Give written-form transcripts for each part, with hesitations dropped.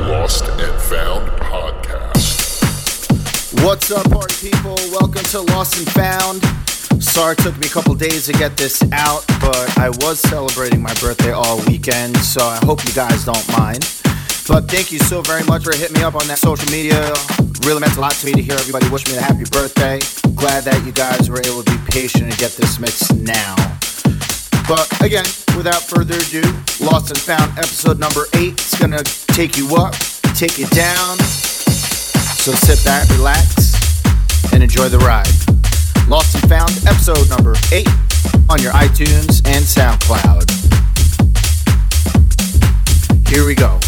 Lost and Found podcast. What's up, party people? Welcome to Lost and Found. Sorry it took me a couple days to get this out, but I was celebrating my birthday all weekend, so I hope you guys don't mind. But thank you so very much for hitting me up on that social media. Really meant a lot to me to hear everybody wish me a happy birthday. Glad that you guys were able to be patient and get this mix now. But again, without further ado, Lost and Found episode number 8. It's going to take you up, take you down. So sit back, relax, and enjoy the ride. Lost and Found episode number 8 on your iTunes and SoundCloud. Here we go.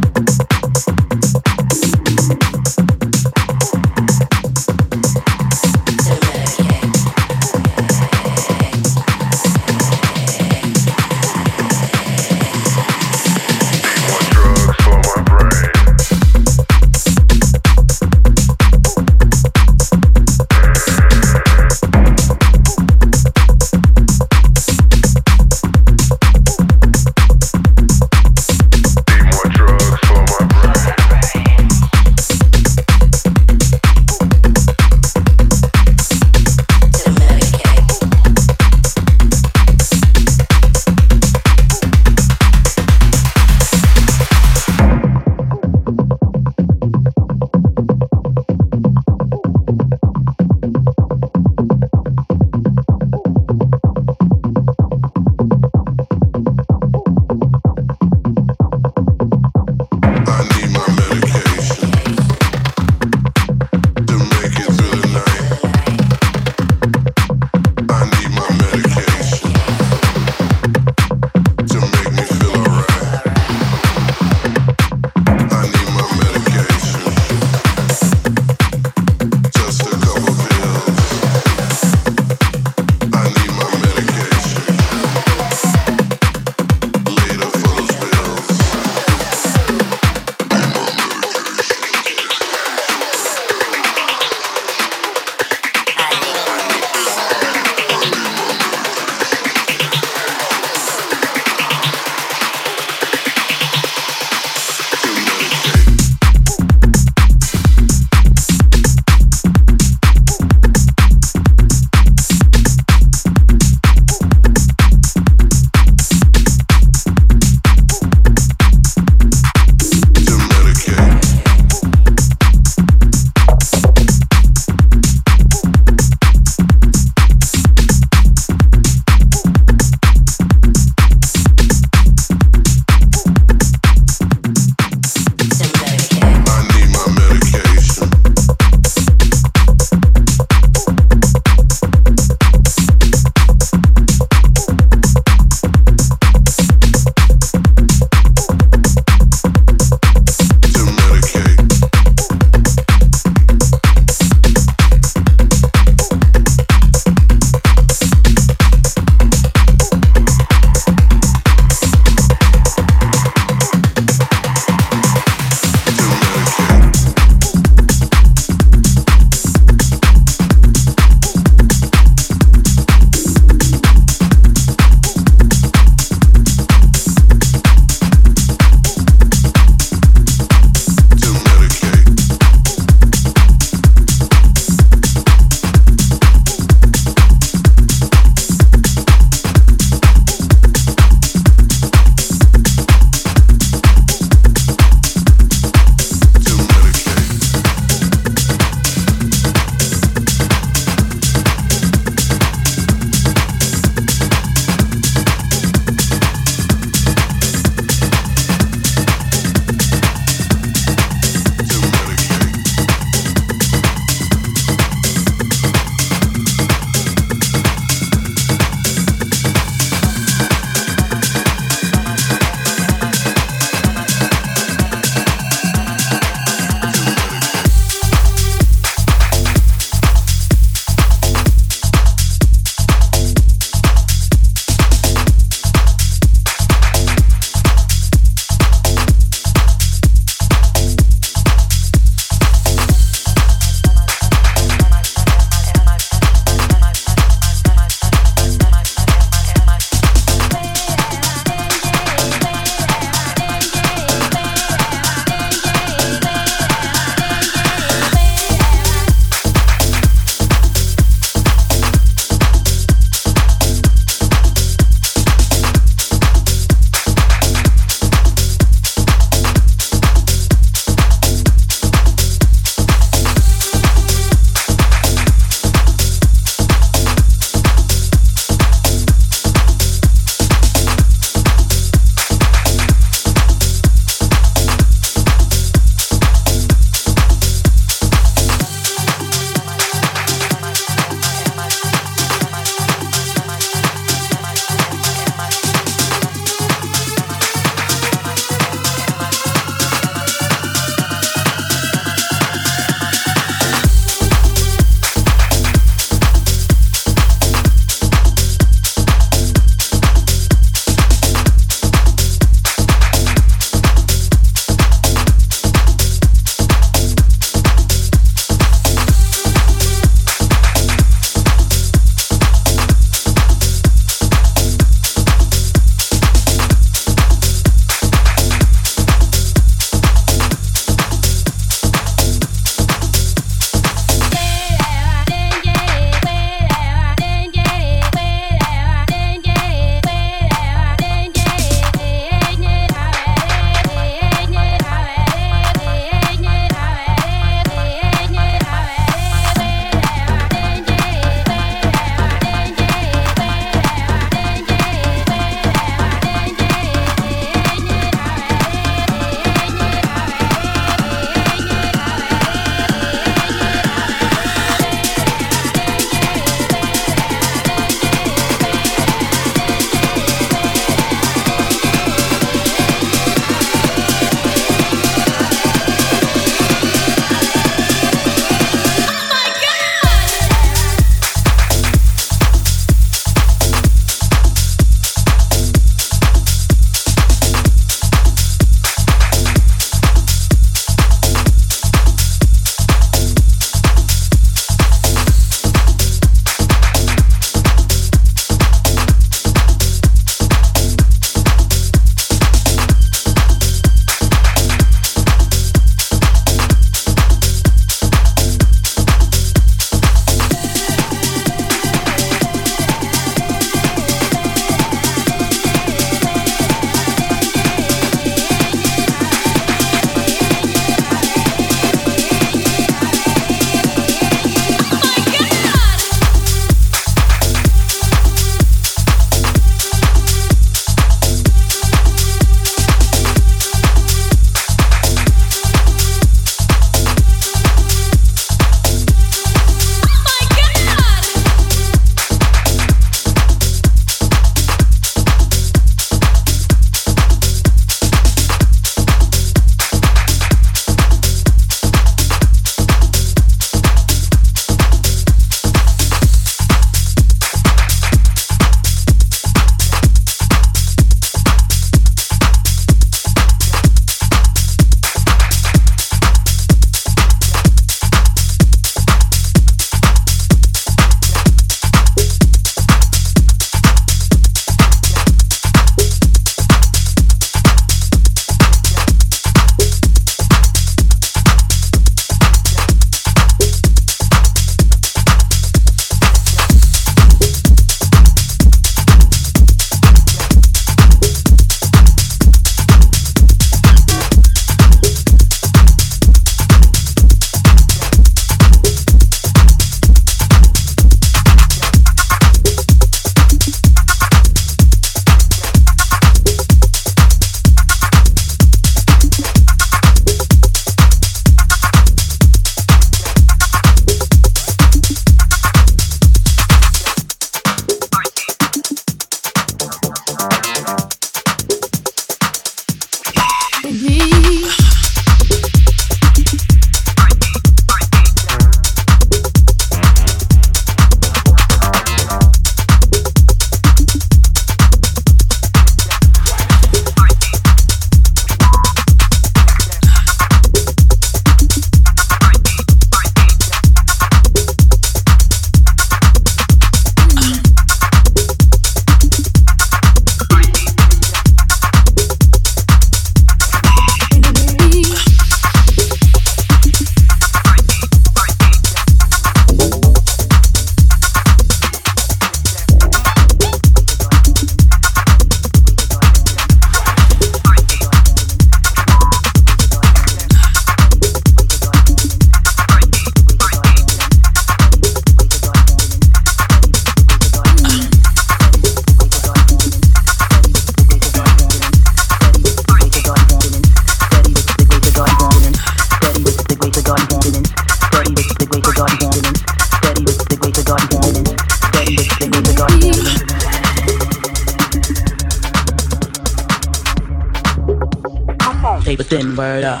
Paper thin, word up.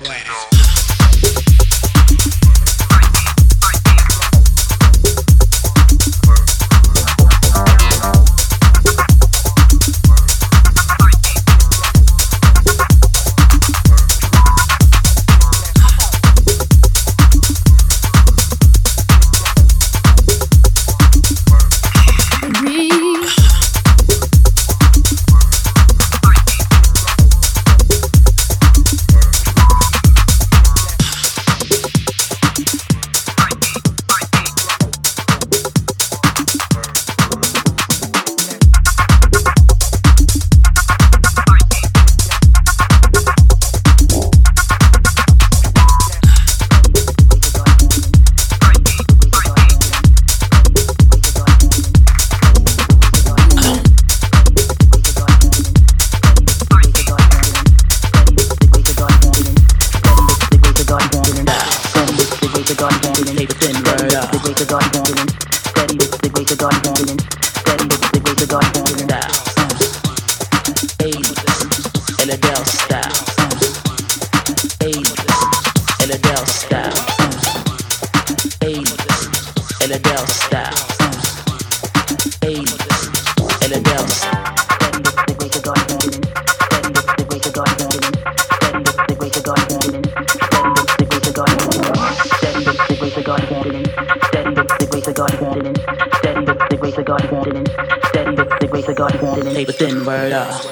Paper thin, word up.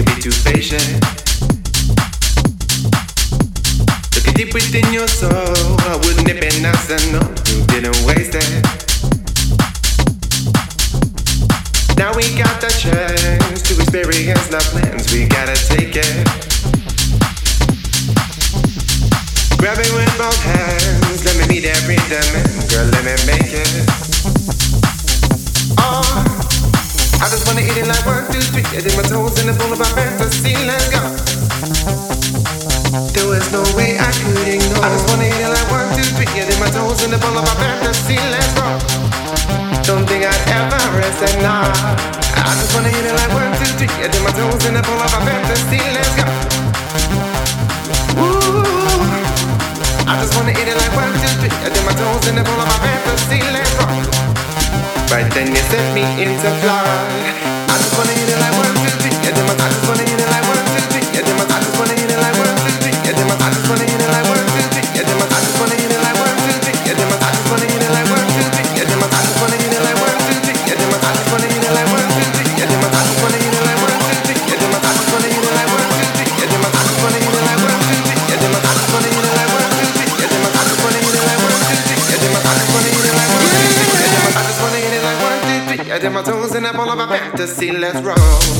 can be too patient. Looking deep within your soul, wouldn't it be nice to know you didn't waste it? Now we got the chance to experience love plans, we gotta take it. Grab it with both hands, let me meet every demand, girl, let me make it. Oh, I just wanna eat it like 1, 2, 3. I dip my toes in the pool of my fantasy, let's go. There was no way I could ignore. I just wanna eat it like 1, 2, 3. I dip my toes in the pool of my fantasy, let's go. Don't think I'd ever rest at night. I just wanna eat it like 1, 2, 3. I dip my toes in the pool of my fantasy, let's go. Ooh, I just wanna eat it like 1, 2, 3. I dip my toes in the pool of my fantasy, let's go. Right then you set me into flight. I just wanna hit it like 1, 2, 3. I just wanna hit it like 1, 2, 3. I just wanna hit it like 1, 2, 3. I just wanna hit it like 1, 2, 3. I just wanna hit it like 1, 2, 3. I just wanna hit it like 1, 2, 3. I just wanna hit it like 1, 2, 3. I just wanna hit it like 1, 2, 3. I just wanna hit it like 1, 2, 3. I just wanna hit it like 1, 2, 3. I just wanna hit it like 1, 2, 3. I just wanna hit it like 1, 2, 3. I just wanna hit it like 1, 2, 3. I just wanna hit it like 1, 2, 3. I just wanna hit it like 1, 2, 3. I dip my toes in that ball of my fantasy, let's roll.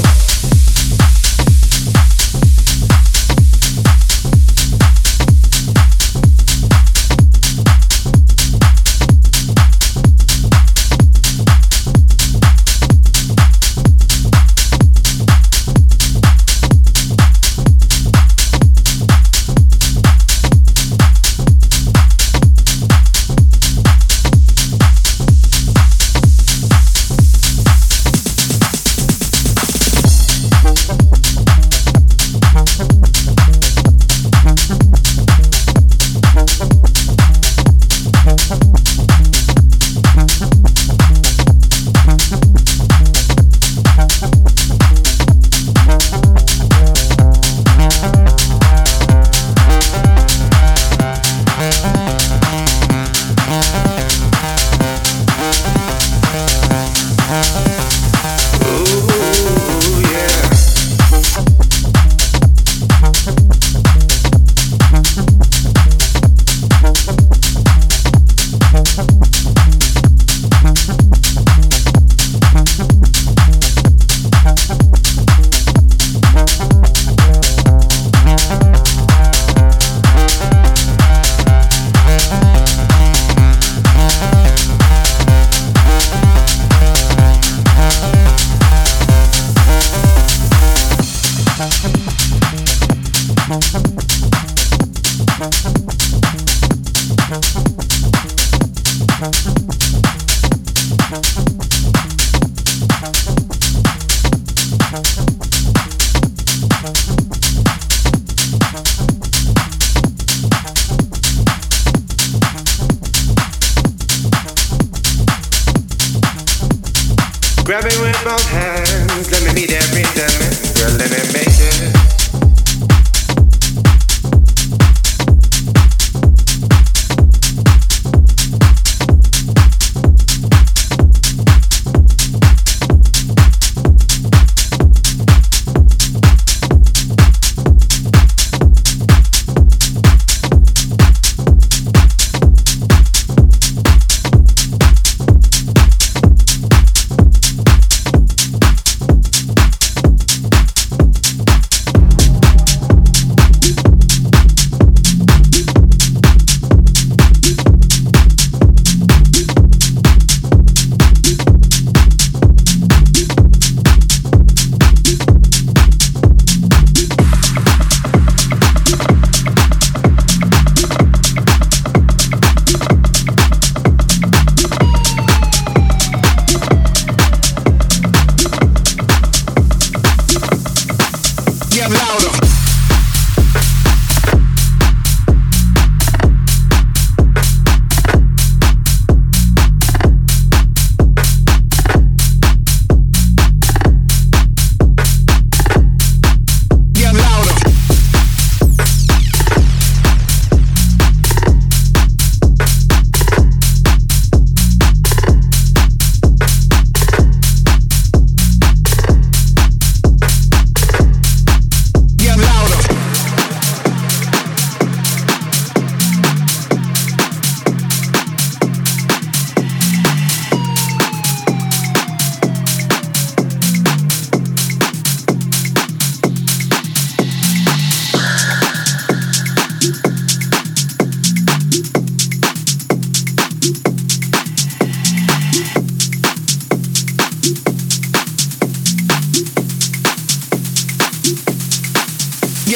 Grab it with both hands, let me meet every demand, girl, let me make it.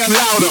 Get louder.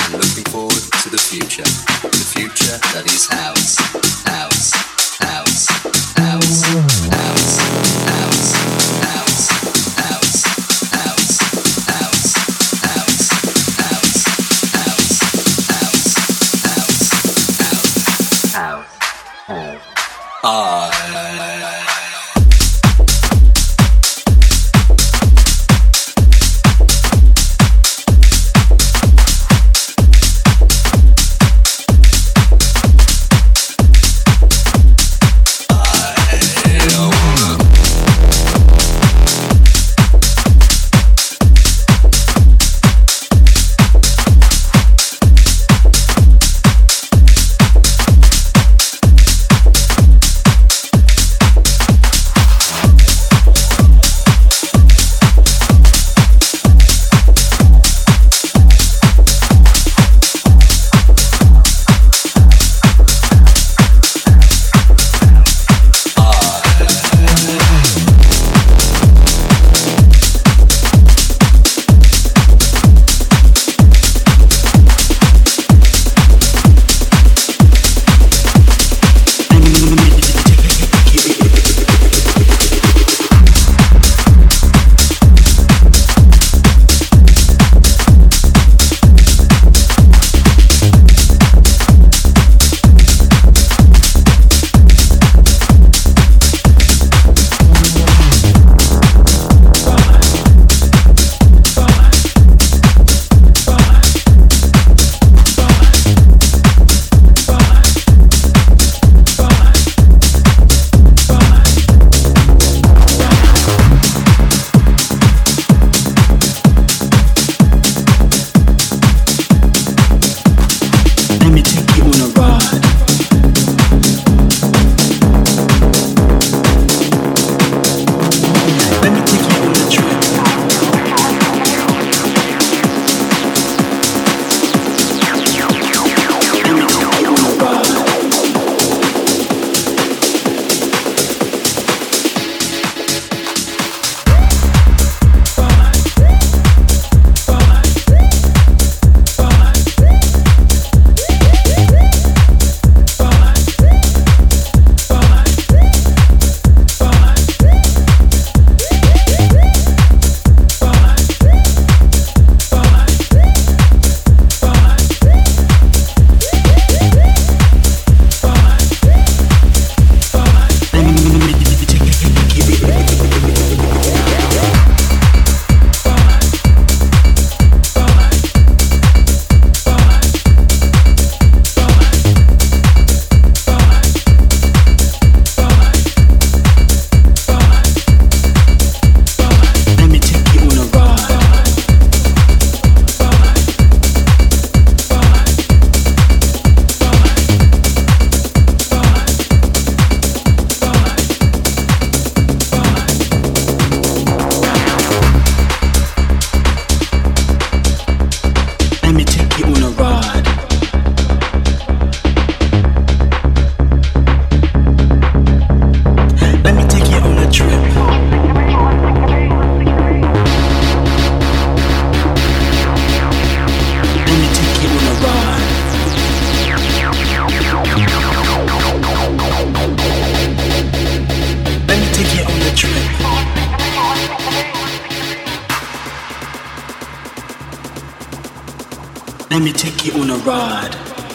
Let me take you on a ride.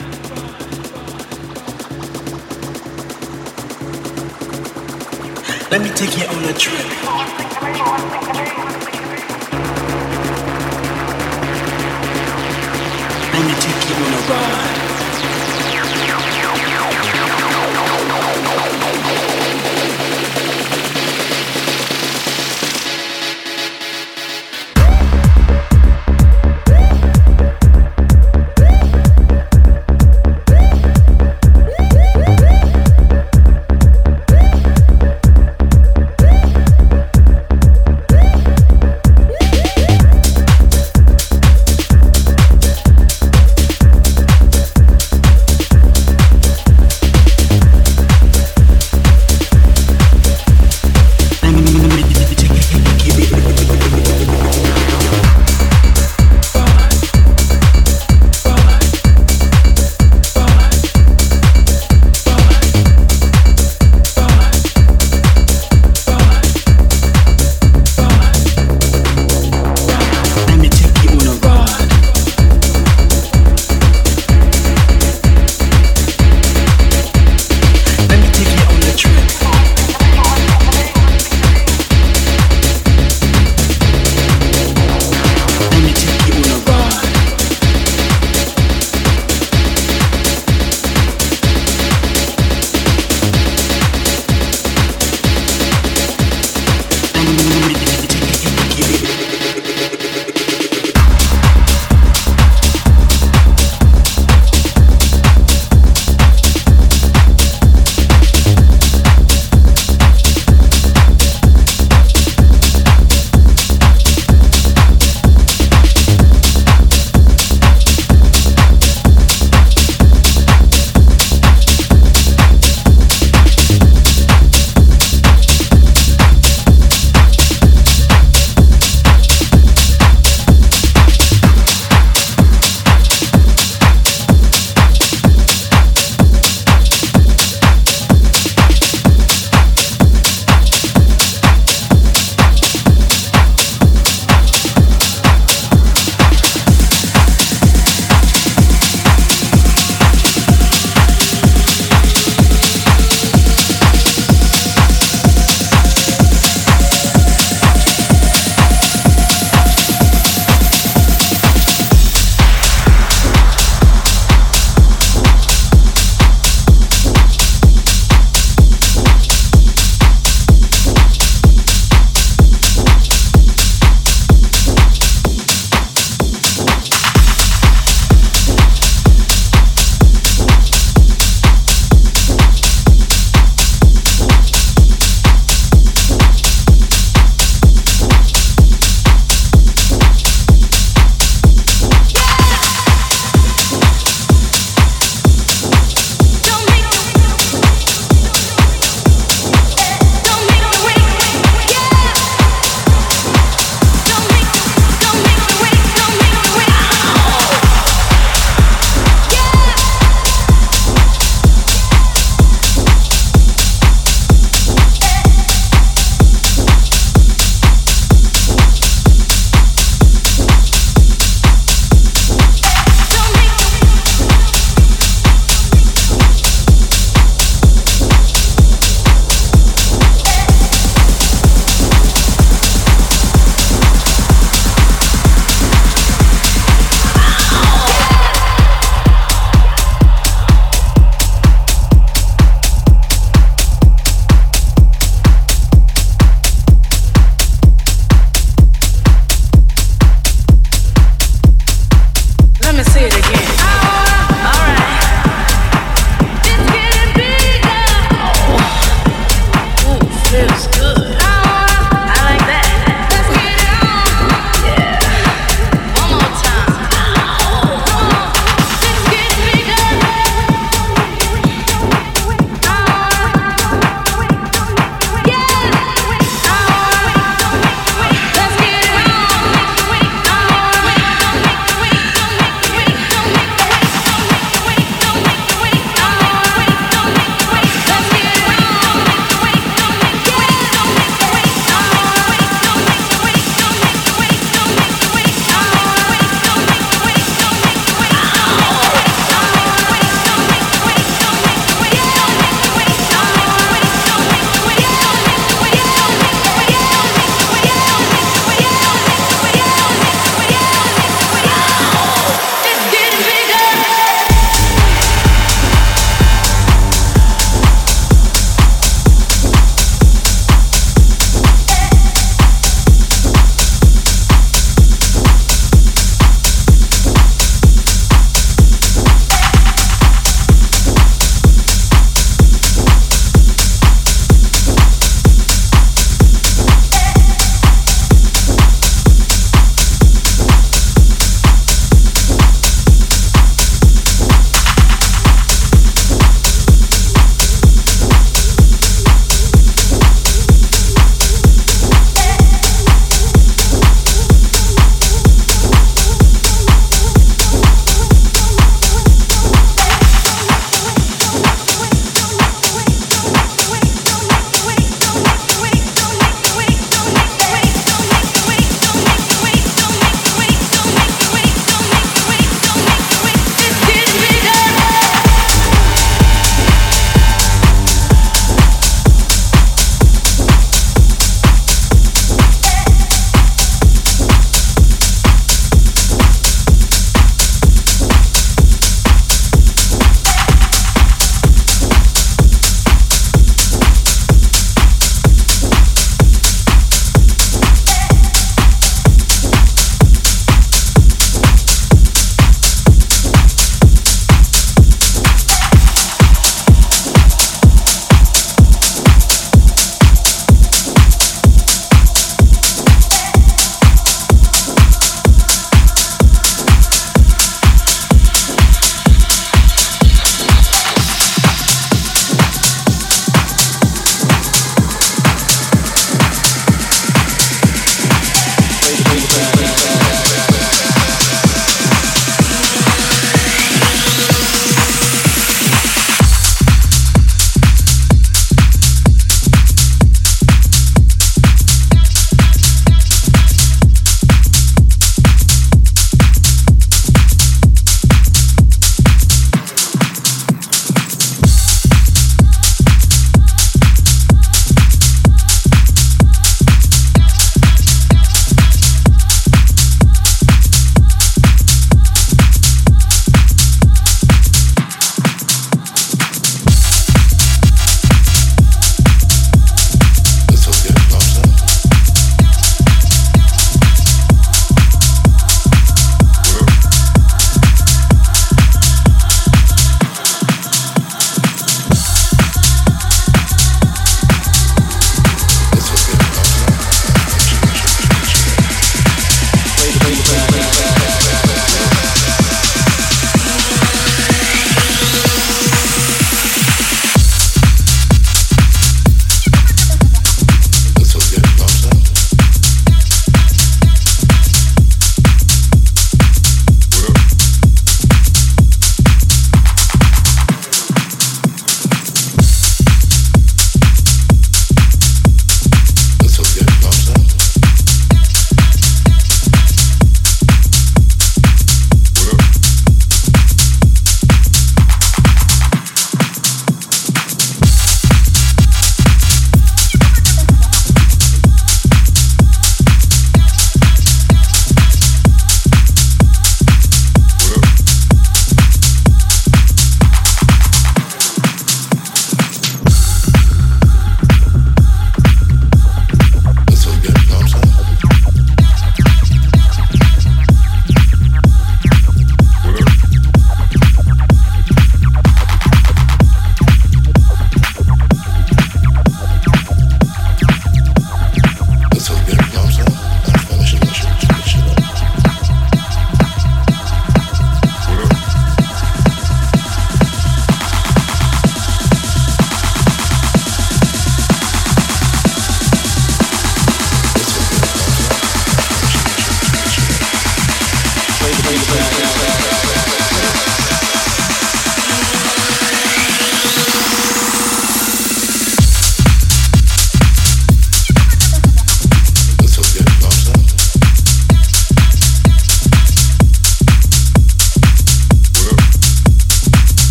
Let me take you on a trip. Let me take you on a ride.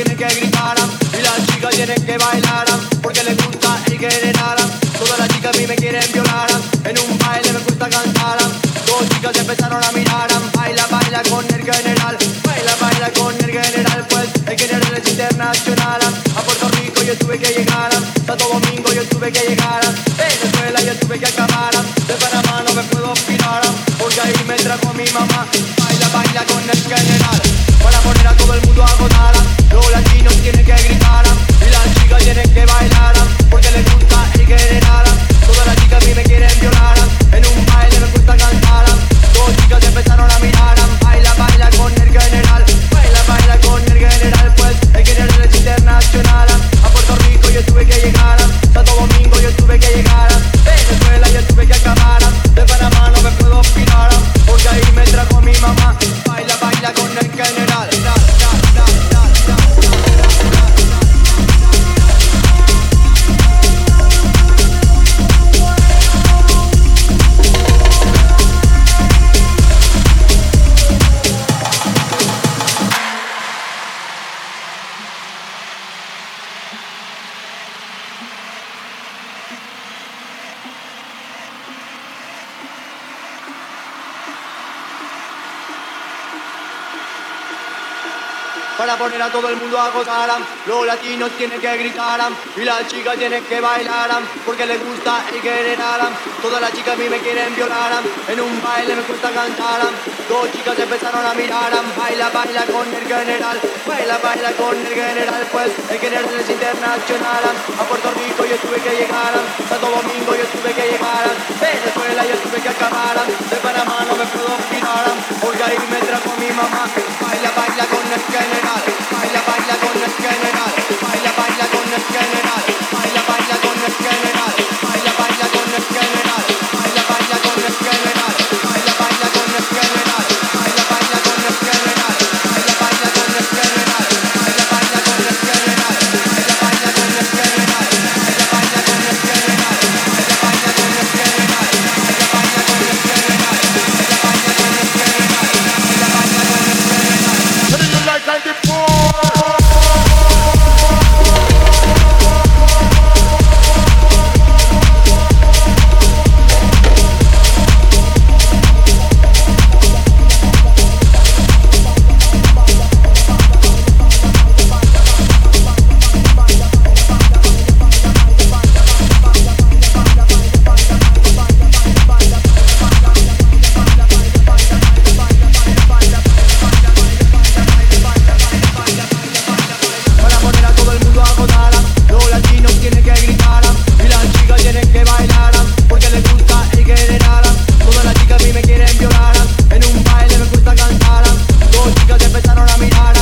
tienen que gritar y las chicas tienen que bailar porque les gusta el general. Todas las chicas a mí me quieren violar, en un baile me gusta cantar. Dos chicas empezaron a mirar, baila, baila con el general, baila, baila con el general, pues el general es internacional. A Puerto Rico yo tuve que llegar, Santo Domingo yo tuve que llegar, Venezuela yo tuve que acabar, de Panamá no me puedo pirar, porque ahí me trajo mi mamá. Baila, baila con el general, para poner a todo el mundo a votar. Los latinos tienen que gritar y las chicas tienen que bailar, porque les gusta el general. Todas las chicas a mí me quieren violar, en un baile me gusta cantar. Dos chicas empezaron a mirar, baila, baila con el general, baila, baila con el general, pues el general es internacional. A Puerto Rico yo tuve que llegar, Santo Domingo yo tuve que llegar, Venezuela yo tuve que acabar, de Panamá no me puedo pirar, porque ahí me trajo mi mamá. Baila, baila con el general. Para poner a todo el mundo a gozar, los latinos tienen que gritar y las chicas tienen que bailar, porque les gusta el general. Todas las chicas a mí me quieren violar, en un baile me gusta cantar. Dos chicas empezaron a mirar, baila, baila con el general, baila, baila con el general, pues el general es internacional. A Puerto Rico yo tuve que llegar, Santo Domingo yo tuve que llegar, Venezuela yo tuve que acabar, de Panamá no me puedo pirar, porque ahí me trajo mi mamá. Baila, baila con el general, baila, baila con el general, baila, baila con el general, baila, baila con el general, baila, baila con el general, baila, baila con el general, baila, baila con el general, baila, baila con el general, baila, baila con el general, baila, baila con el general, baila, baila con el general, baila, baila con el general, baila, baila con el general, baila, baila con el general, baila, baila con el general, baila, baila con el general. Like I did before. Empezaron a mirar